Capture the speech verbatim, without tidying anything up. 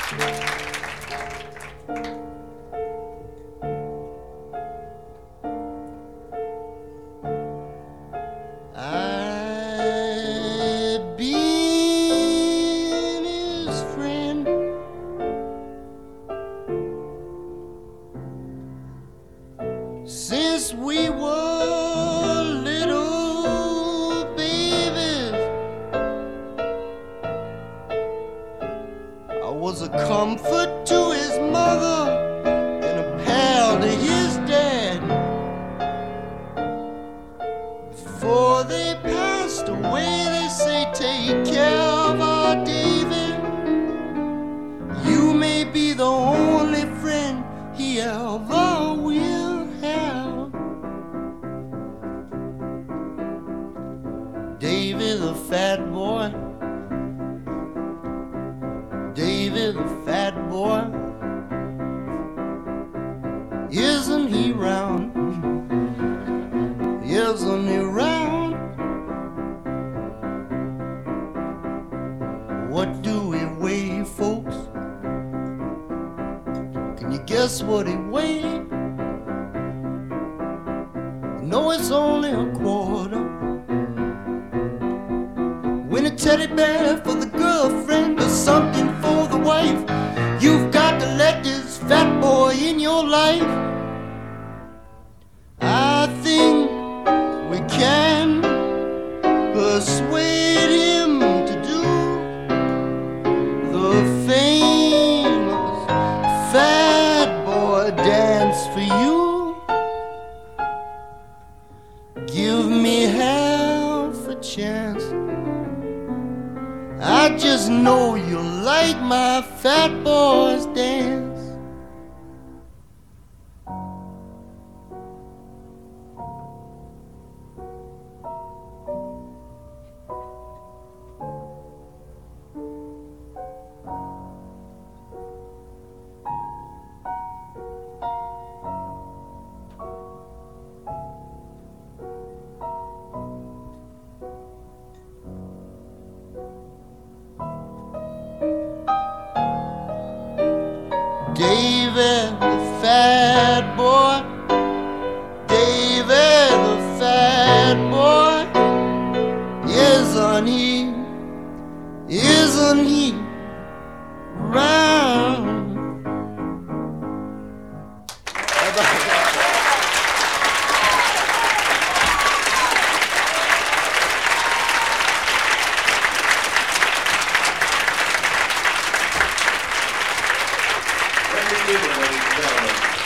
I've been his friend since we were little babies. I was a comfort to his mother and a pal to his dad. Before they passed away, they say, take care of our David. You may be the only friend he ever will have. David the fat boy, David the fat boy, isn't he round? Isn't he round? What do he weigh, folks? Can you guess what he weighed? No, it's only a quarter. Win a teddy bear for the girlfriend or something for the wife. You've got to let this fat boy in your life. I think we can persuade him to do the famous fat boy dance for you. Give me half a chance. I just know you like my fat boys dance. David the fat boy, David the fat boy, isn't he, isn't he round? Ladies and gentlemen.